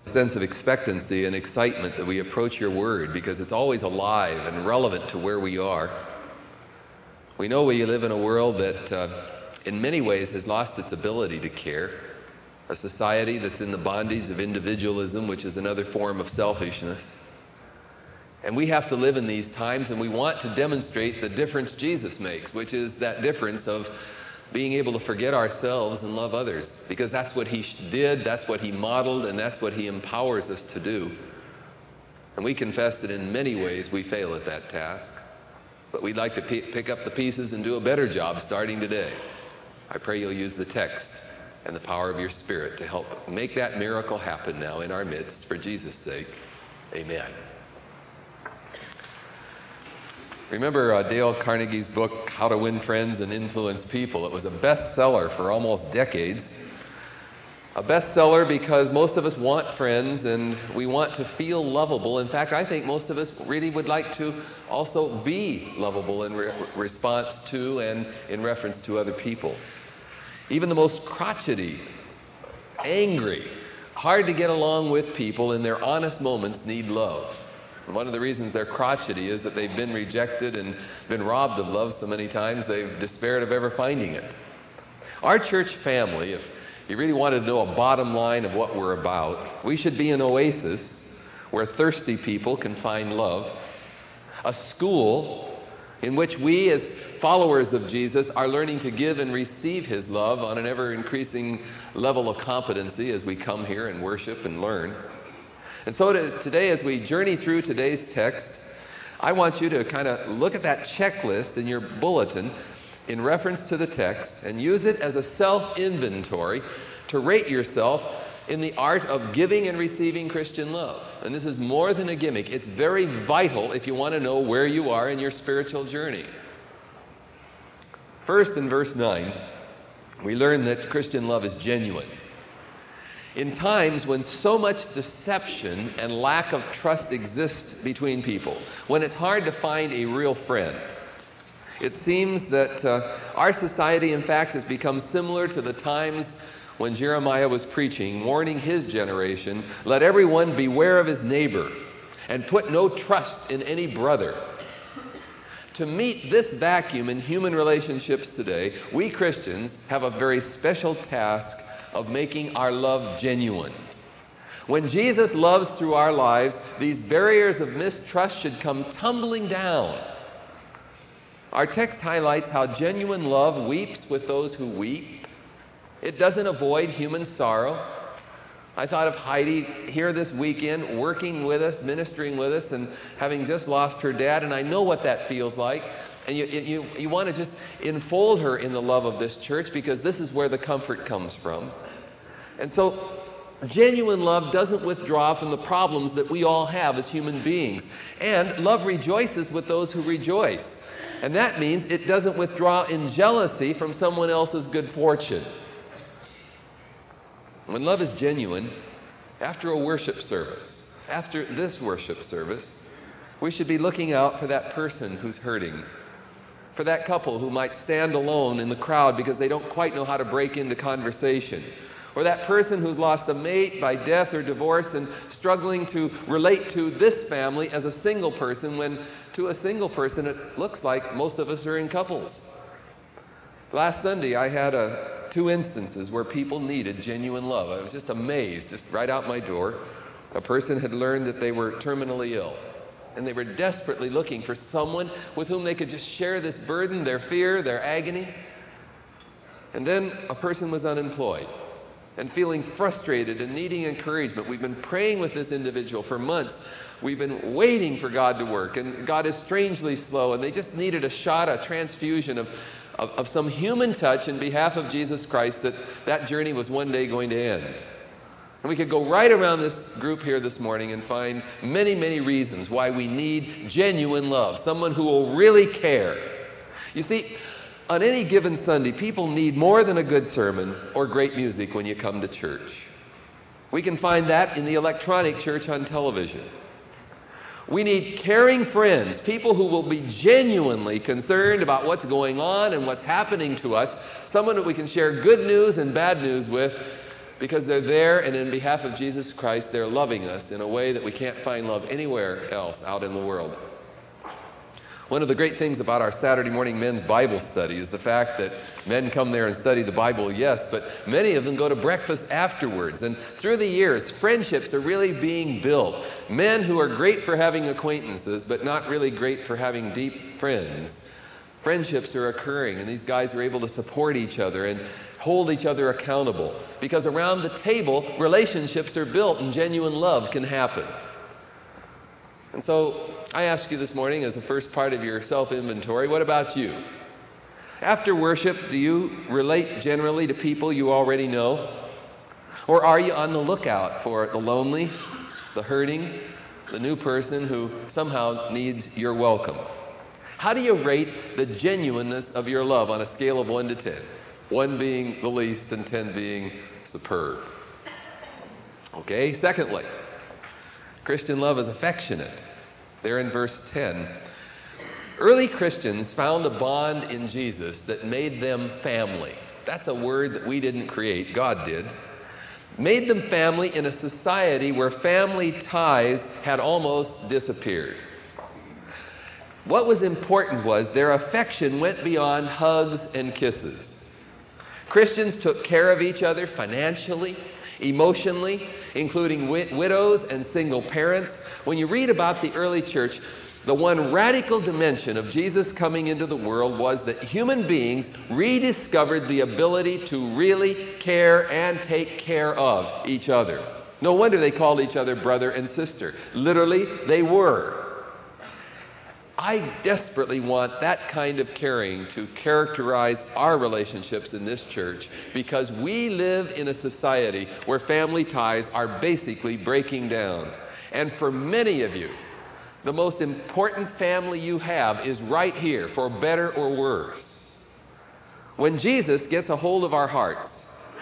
sense of expectancy and excitement that we approach your word because it's always alive and relevant to where we are. We know we live in a world that in many ways has lost its ability to care, a society that's in the bondage of individualism, which is another form of selfishness. And we have to live in these times, and we want to demonstrate the difference Jesus makes, which is that difference of being able to forget ourselves and love others, because that's what he did, that's what he modeled, and that's what he empowers us to do. And we confess that in many ways we fail at that task, but we'd like to pick up the pieces and do a better job starting today. I pray you'll use the text and the power of your Spirit to help make that miracle happen now in our midst, for Jesus' sake. Amen. Remember Dale Carnegie's book, How to Win Friends and Influence People? It was a bestseller for almost decades. A bestseller because most of us want friends and we want to feel lovable. In fact, I think most of us really would like to also be lovable in response to and in reference to other people. Even the most crotchety, angry, hard to get along with people in their honest moments need love. And one of the reasons they're crotchety is that they've been rejected and been robbed of love so many times they've despaired of ever finding it. Our church family, if you really wanted to know a bottom line of what we're about, we should be an oasis where thirsty people can find love, a school in which we as followers of Jesus are learning to give and receive his love on an ever-increasing level of competency as we come here and worship and learn. And so today, as we journey through today's text, I want you to kind of look at that checklist in your bulletin in reference to the text and use it as a self-inventory to rate yourself in the art of giving and receiving Christian love. And this is more than a gimmick. It's very vital if you want to know where you are in your spiritual journey. First, in verse 9, we learn that Christian love is genuine. In times when so much deception and lack of trust exist between people, when it's hard to find a real friend, it seems that our society, in fact, has become similar to the times when Jeremiah was preaching, warning his generation, "Let everyone beware of his neighbor, and put no trust in any brother." To meet this vacuum in human relationships today, we Christians have a very special task of making our love genuine. When Jesus loves through our lives, these barriers of mistrust should come tumbling down. Our text highlights how genuine love weeps with those who weep. It doesn't avoid human sorrow. I thought of Heidi here this weekend, working with us, ministering with us, and having just lost her dad, and I know what that feels like. And you want to just enfold her in the love of this church because this is where the comfort comes from. And so genuine love doesn't withdraw from the problems that we all have as human beings. And love rejoices with those who rejoice. And that means it doesn't withdraw in jealousy from someone else's good fortune. When love is genuine, after a worship service, after this worship service, we should be looking out for that person who's hurting, for that couple who might stand alone in the crowd because they don't quite know how to break into conversation, or that person who's lost a mate by death or divorce and struggling to relate to this family as a single person when to a single person it looks like most of us are in couples. Last Sunday I had two instances where people needed genuine love. I was just amazed, just right out my door. A person had learned that they were terminally ill, and they were desperately looking for someone with whom they could just share this burden, their fear, their agony. And then a person was unemployed and feeling frustrated and needing encouragement. We've been praying with this individual for months. We've been waiting for God to work, and God is strangely slow, and they just needed a shot, a transfusion of some human touch in behalf of Jesus Christ that journey was one day going to end. And we could go right around this group here this morning and find many, many reasons why we need genuine love, someone who will really care. You see, on any given Sunday, people need more than a good sermon or great music when you come to church. We can find that in the electronic church on television. We need caring friends, people who will be genuinely concerned about what's going on and what's happening to us, someone that we can share good news and bad news with, because they're there, and in behalf of Jesus Christ, they're loving us in a way that we can't find love anywhere else out in the world. One of the great things about our Saturday morning men's Bible study is the fact that men come there and study the Bible, yes, but many of them go to breakfast afterwards. And through the years, friendships are really being built. Men who are great for having acquaintances, but not really great for having deep friends. Friendships are occurring, and these guys are able to support each other and hold each other accountable. Because around the table, relationships are built and genuine love can happen. And so I ask you this morning, as the first part of your self-inventory, what about you? After worship, do you relate generally to people you already know? Or are you on the lookout for the lonely, the hurting, the new person who somehow needs your welcome? How do you rate the genuineness of your love on a scale of 1 to 10? 1 being the least and 10 being superb. Okay, secondly, Christian love is affectionate. There in verse 10. Early Christians found a bond in Jesus that made them family. That's a word that we didn't create, God did. Made them family in a society where family ties had almost disappeared. What was important was their affection went beyond hugs and kisses. Christians took care of each other financially, emotionally, including widows and single parents. When you read about the early church, the one radical dimension of Jesus coming into the world was that human beings rediscovered the ability to really care and take care of each other. No wonder they called each other brother and sister. Literally, they were. I desperately want that kind of caring to characterize our relationships in this church, because we live in a society where family ties are basically breaking down. And for many of you, the most important family you have is right here, for better or worse. When Jesus gets a hold of our hearts,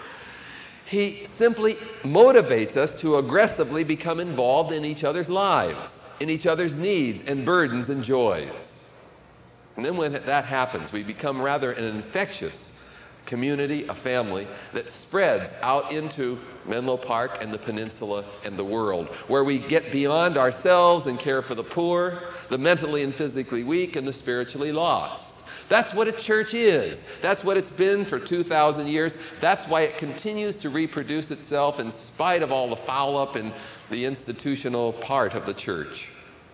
He simply motivates us to aggressively become involved in each other's lives, in each other's needs and burdens and joys. And then when that happens, we become rather an infectious community, a family that spreads out into Menlo Park and the peninsula and the world, where we get beyond ourselves and care for the poor, the mentally and physically weak, and the spiritually lost. That's what a church is. That's what it's been for 2,000 years. That's why it continues to reproduce itself in spite of all the foul-up in the institutional part of the church.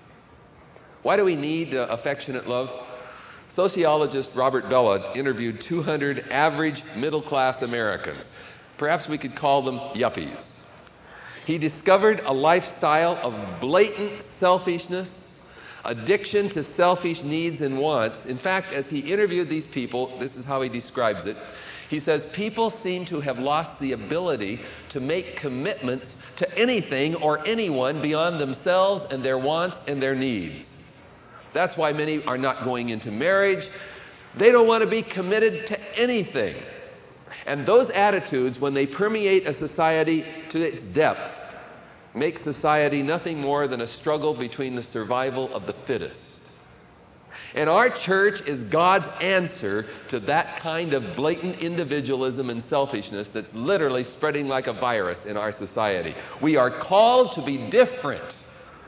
Why do we need affectionate love? Sociologist Robert Bellah interviewed 200 average middle-class Americans. Perhaps we could call them yuppies. He discovered a lifestyle of blatant selfishness, addiction to selfish needs and wants. In fact, as he interviewed these people, this is how he describes it. He says, people seem to have lost the ability to make commitments to anything or anyone beyond themselves and their wants and their needs. That's why many are not going into marriage. They don't want to be committed to anything. And those attitudes, when they permeate a society to its depth, make society nothing more than a struggle between the survival of the fittest. And our church is God's answer to that kind of blatant individualism and selfishness that's literally spreading like a virus in our society. We are called to be different.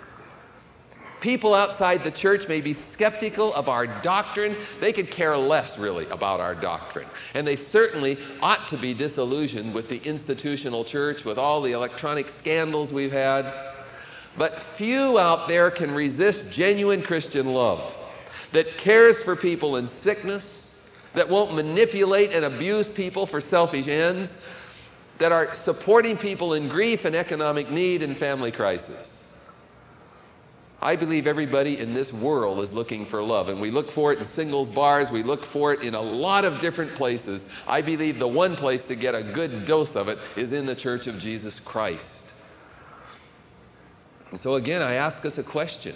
People outside the church may be skeptical of our doctrine. They could care less, really, about our doctrine. And they certainly ought to be disillusioned with the institutional church, with all the electronic scandals we've had. But few out there can resist genuine Christian love that cares for people in sickness, that won't manipulate and abuse people for selfish ends, that are supporting people in grief and economic need and family crisis. I believe everybody in this world is looking for love, and we look for it in singles bars, we look for it in a lot of different places. I believe the one place to get a good dose of it is in the Church of Jesus Christ. And so again, I ask us a question.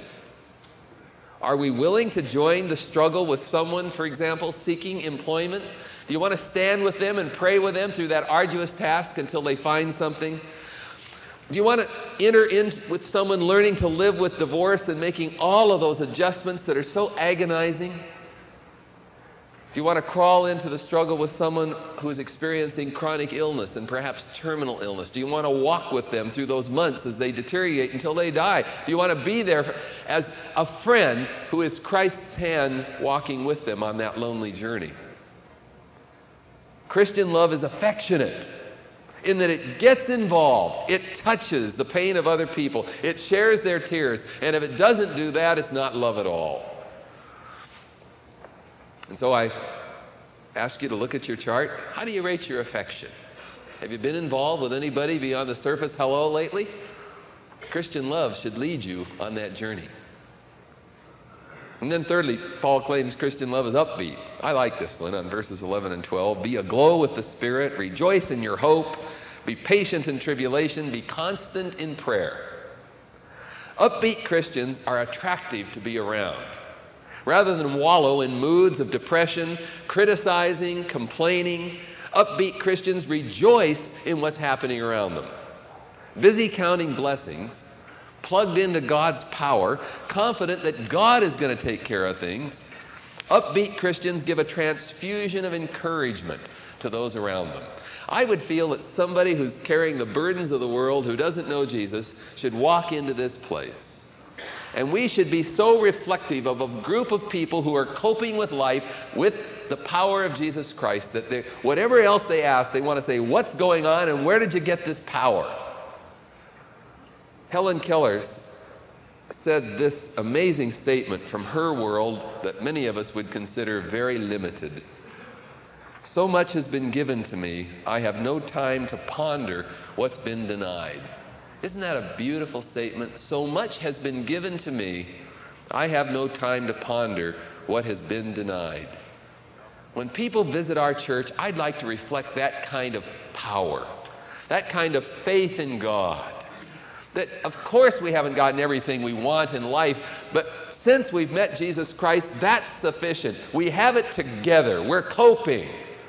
Are we willing to join the struggle with someone, for example, seeking employment? Do you want to stand with them and pray with them through that arduous task until they find something? Do you want to enter in with someone learning to live with divorce and making all of those adjustments that are so agonizing? Do you want to crawl into the struggle with someone who's experiencing chronic illness and perhaps terminal illness? Do you want to walk with them through those months as they deteriorate until they die? Do you want to be there as a friend who is Christ's hand walking with them on that lonely journey? Christian love is affectionate in that it gets involved. It touches the pain of other people. It shares their tears. And if it doesn't do that, it's not love at all. And so I ask you to look at your chart. How do you rate your affection? Have you been involved with anybody beyond the surface hello lately? Christian love should lead you on that journey. And then thirdly, Paul claims Christian love is upbeat. I like this one on verses 11 and 12. Be aglow with the Spirit, rejoice in your hope, be patient in tribulation, be constant in prayer. Upbeat Christians are attractive to be around. Rather than wallow in moods of depression, criticizing, complaining, upbeat Christians rejoice in what's happening around them. Busy counting blessings, plugged into God's power, confident that God is going to take care of things, upbeat Christians give a transfusion of encouragement to those around them. I would feel that somebody who's carrying the burdens of the world, who doesn't know Jesus, should walk into this place. And we should be so reflective of a group of people who are coping with life with the power of Jesus Christ that whatever else they ask, they want to say, what's going on and where did you get this power? Helen Keller said this amazing statement from her world that many of us would consider very limited. So much has been given to me, I have no time to ponder what's been denied. Isn't that a beautiful statement? So much has been given to me, I have no time to ponder what has been denied. When people visit our church, I'd like to reflect that kind of power, that kind of faith in God. That, of course, we haven't gotten everything we want in life, but since we've met Jesus Christ, that's sufficient. We have it together. We're coping.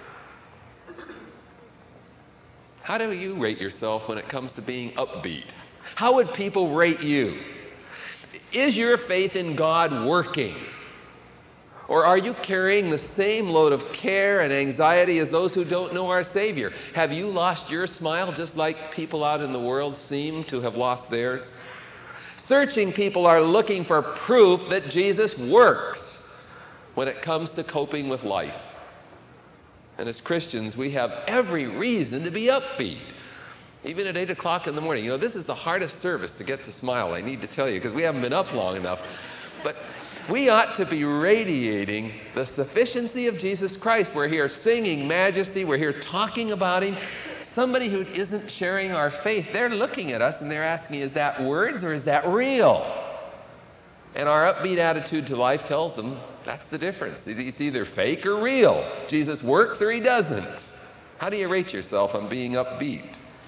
How do you rate yourself when it comes to being upbeat? How would people rate you? Is your faith in God working? Or are you carrying the same load of care and anxiety as those who don't know our Savior? Have you lost your smile just like people out in the world seem to have lost theirs? Searching people are looking for proof that Jesus works when it comes to coping with life. And as Christians, we have every reason to be upbeat, even at 8 o'clock in the morning. You know, this is the hardest service to get to smile, I need to tell you, because we haven't been up long enough. But we ought to be radiating the sufficiency of Jesus Christ. We're here singing majesty. We're here talking about Him. Somebody who isn't sharing our faith, they're looking at us and they're asking, is that words or is that real? And our upbeat attitude to life tells them that's the difference. It's either fake or real. Jesus works or He doesn't. How do you rate yourself on being upbeat?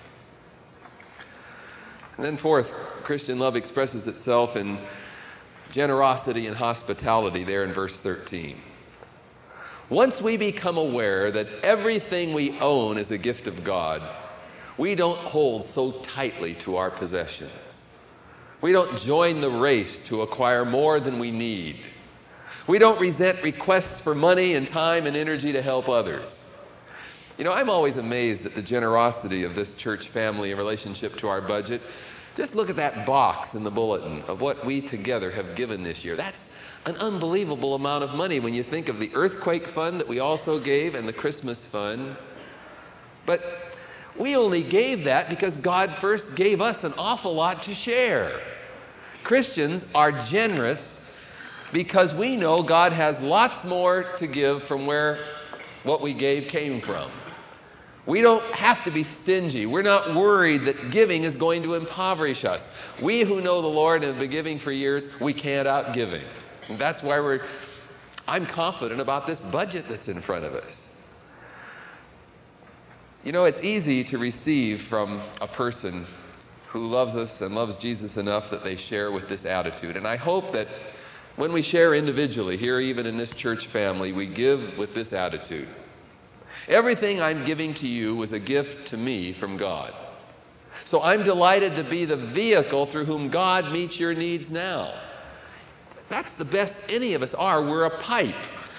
And then fourth, Christian love expresses itself in generosity and hospitality there in verse 13. Once we become aware that everything we own is a gift of God, we don't hold so tightly to our possessions. We don't join the race to acquire more than we need. We don't resent requests for money and time and energy to help others. You know, I'm always amazed at the generosity of this church family in relationship to our budget. Just look at that box in the bulletin of what we together have given this year. That's an unbelievable amount of money when you think of the earthquake fund that we also gave and the Christmas fund. But we only gave that because God first gave us an awful lot to share. Christians are generous because we know God has lots more to give from where what we gave came from. We don't have to be stingy. We're not worried that giving is going to impoverish us. We who know the Lord and have been giving for years, we can't out giving. And that's why I'm confident about this budget that's in front of us. You know, it's easy to receive from a person who loves us and loves Jesus enough that they share with this attitude. And I hope that when we share individually, here even in this church family, we give with this attitude. Everything I'm giving to you was a gift to me from God. So I'm delighted to be the vehicle through whom God meets your needs now. That's the best any of us are. We're a pipe.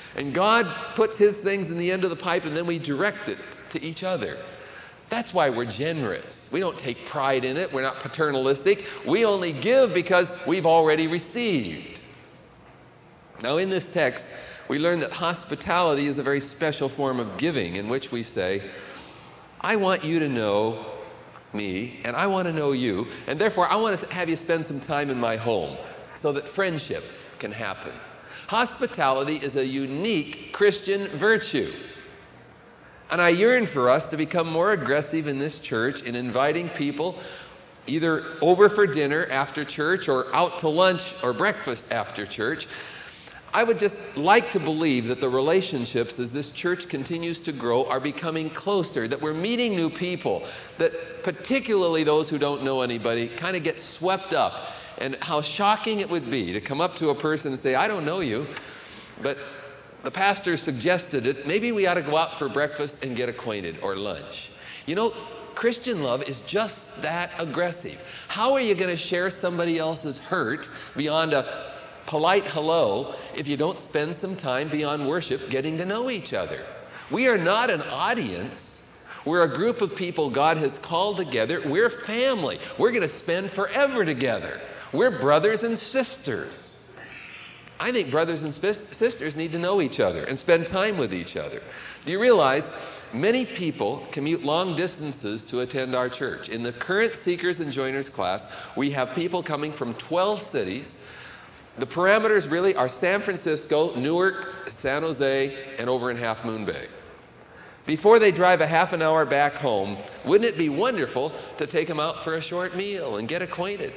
And God puts his things in the end of the pipe, and then we direct it to each other. That's why we're generous. We don't take pride in it. We're not paternalistic. We only give because we've already received. Now, in this text, we learn that hospitality is a very special form of giving in which we say, I want you to know me, and I want to know you, and therefore I want to have you spend some time in my home so that friendship can happen. Hospitality is a unique Christian virtue. And I yearn for us to become more aggressive in this church in inviting people either over for dinner after church or out to lunch or breakfast after church. I would just like to believe that the relationships as this church continues to grow are becoming closer, that we're meeting new people, that particularly those who don't know anybody kind of get swept up. And how shocking it would be to come up to a person and say, I don't know you, but the pastor suggested it. Maybe we ought to go out for breakfast and get acquainted or lunch. You know, Christian love is just that aggressive. How are you going to share somebody else's hurt beyond a polite hello if you don't spend some time beyond worship getting to know each other? We are not an audience. We're a group of people God has called together. We're family. We're going to spend forever together. We're brothers and sisters. I think brothers and sisters need to know each other and spend time with each other. Do you realize many people commute long distances to attend our church? In the current Seekers and Joiners class, we have people coming from 12 cities. The parameters really are San Francisco, Newark, San Jose, and over in Half Moon Bay. Before they drive a half an hour back home, wouldn't it be wonderful to take them out for a short meal and get acquainted?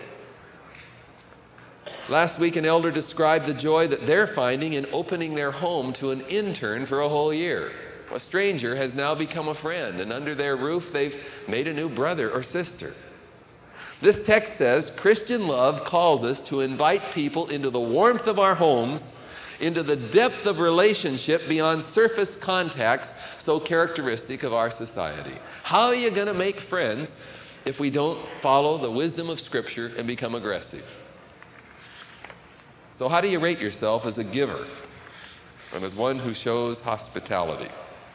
Last week, an elder described the joy that they're finding in opening their home to an intern for a whole year. A stranger has now become a friend, and under their roof, they've made a new brother or sister. This text says Christian love calls us to invite people into the warmth of our homes, into the depth of relationship beyond surface contacts so characteristic of our society. How are you going to make friends if we don't follow the wisdom of Scripture and become aggressive? So how do you rate yourself as a giver and as one who shows hospitality?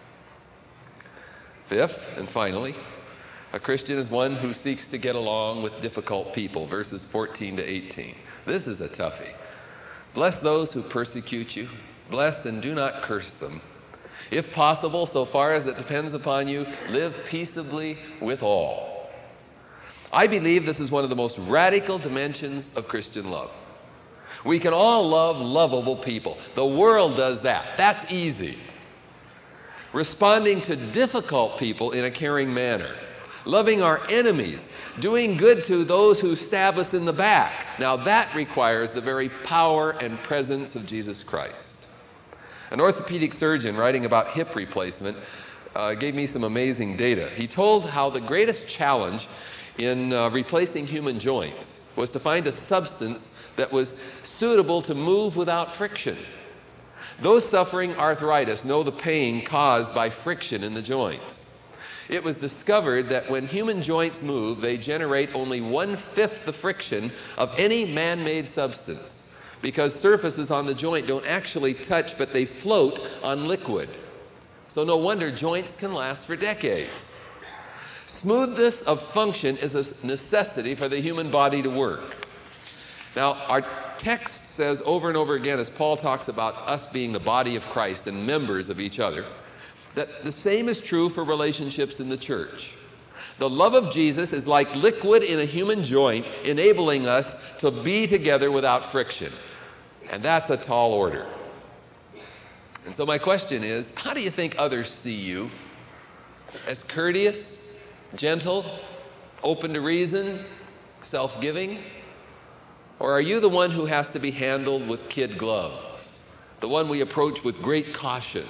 Fifth, and finally, a Christian is one who seeks to get along with difficult people, verses 14 to 18. This is a toughie. Bless those who persecute you. Bless and do not curse them. If possible, so far as it depends upon you, live peaceably with all. I believe this is one of the most radical dimensions of Christian love. We can all love lovable people. The world does that. That's easy. Responding to difficult people in a caring manner. Loving our enemies. Doing good to those who stab us in the back. Now that requires the very power and presence of Jesus Christ. An orthopedic surgeon writing about hip replacement gave me some amazing data. He told how the greatest challenge in replacing human joints was to find a substance that was suitable to move without friction. Those suffering arthritis know the pain caused by friction in the joints. It was discovered that when human joints move, they generate only 1/5 the friction of any man-made substance, because surfaces on the joint don't actually touch, but they float on liquid. So no wonder joints can last for decades. Smoothness of function is a necessity for the human body to work. Now, our text says over and over again, as Paul talks about us being the body of Christ and members of each other, that the same is true for relationships in the church. The love of Jesus is like liquid in a human joint, enabling us to be together without friction. And that's a tall order. And so my question is, how do you think others see you? As courteous, gentle, open to reason, self-giving? Or are you the one who has to be handled with kid gloves? The one we approach with great caution?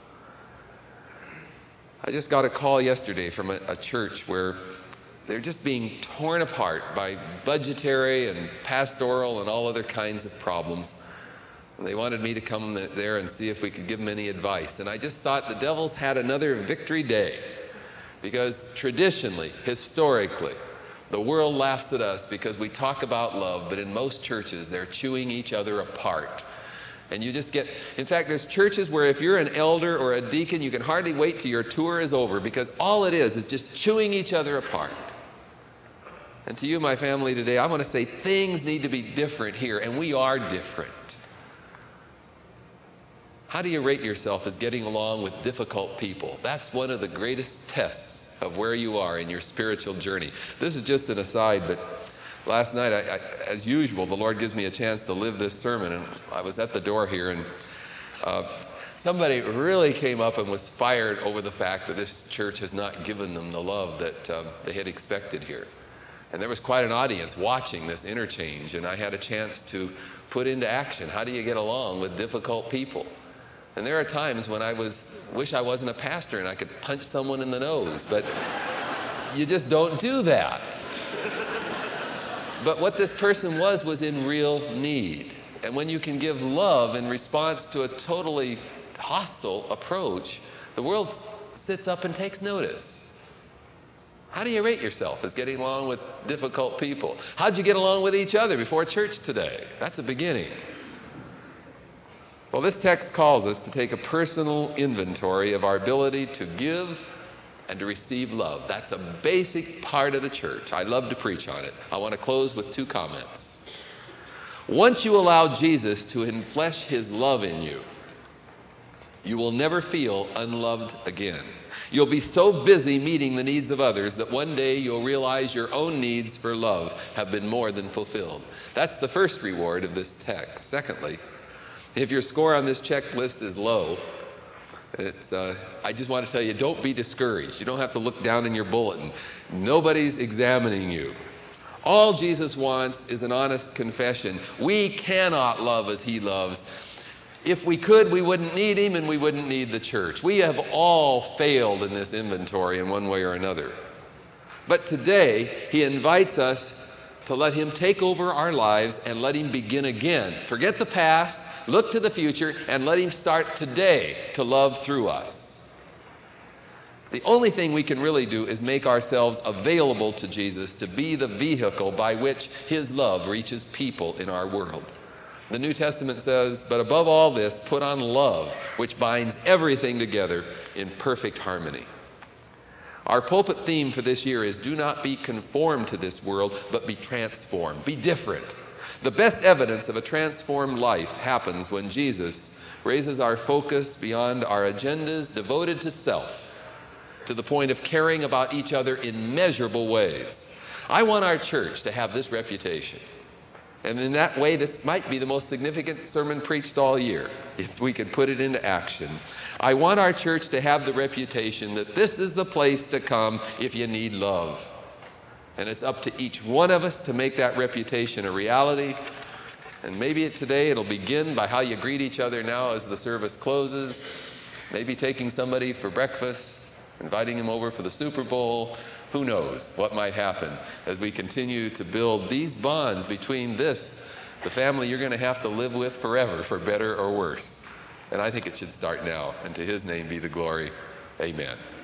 I just got a call yesterday from a church where they're just being torn apart by budgetary and pastoral and all other kinds of problems. And they wanted me to come there and see if we could give them any advice. And I just thought the devil's had another victory day. Because traditionally, historically, the world laughs at us because we talk about love, but in most churches, they're chewing each other apart. And you just get, in fact, there's churches where if you're an elder or a deacon, you can hardly wait till your tour is over, because all it is just chewing each other apart. And to you, my family, today, I want to say things need to be different here, and we are different. How do you rate yourself as getting along with difficult people? That's one of the greatest tests of where you are in your spiritual journey. This is just an aside, but last night, as usual, the Lord gives me a chance to live this sermon, and I was at the door here, and somebody really came up and was fired over the fact that this church has not given them the love that they had expected here. And there was quite an audience watching this interchange, and I had a chance to put into action, how do you get along with difficult people? And there are times when I wish I wasn't a pastor and I could punch someone in the nose, but you just don't do that. But what this person was in real need. And when you can give love in response to a totally hostile approach, the world sits up and takes notice. How do you rate yourself as getting along with difficult people? How'd you get along with each other before church today? That's a beginning. Well, this text calls us to take a personal inventory of our ability to give and to receive love. That's a basic part of the church. I love to preach on it. I want to close with 2 comments. Once you allow Jesus to enflesh his love in you, you will never feel unloved again. You'll be so busy meeting the needs of others that one day you'll realize your own needs for love have been more than fulfilled. That's the first reward of this text. Secondly, if your score on this checklist is low, I just want to tell you, don't be discouraged. You don't have to look down in your bulletin. Nobody's examining you. All Jesus wants is an honest confession. We cannot love as he loves. If we could, we wouldn't need him and we wouldn't need the church. We have all failed in this inventory in one way or another. But today, he invites us to let him take over our lives and let him begin again. Forget the past, look to the future, and let him start today to love through us. The only thing we can really do is make ourselves available to Jesus to be the vehicle by which his love reaches people in our world. The New Testament says, but above all this, put on love, which binds everything together in perfect harmony. Our pulpit theme for this year is do not be conformed to this world, but be transformed. Be different. The best evidence of a transformed life happens when Jesus raises our focus beyond our agendas devoted to self, to the point of caring about each other in measurable ways. I want our church to have this reputation. And in that way, this might be the most significant sermon preached all year, if we could put it into action. I want our church to have the reputation that this is the place to come if you need love. And it's up to each one of us to make that reputation a reality. And maybe today it'll begin by how you greet each other now as the service closes. Maybe taking somebody for breakfast, inviting them over for the Super Bowl. Who knows what might happen as we continue to build these bonds between the family you're going to have to live with forever, for better or worse. And I think it should start now. And to his name be the glory. Amen.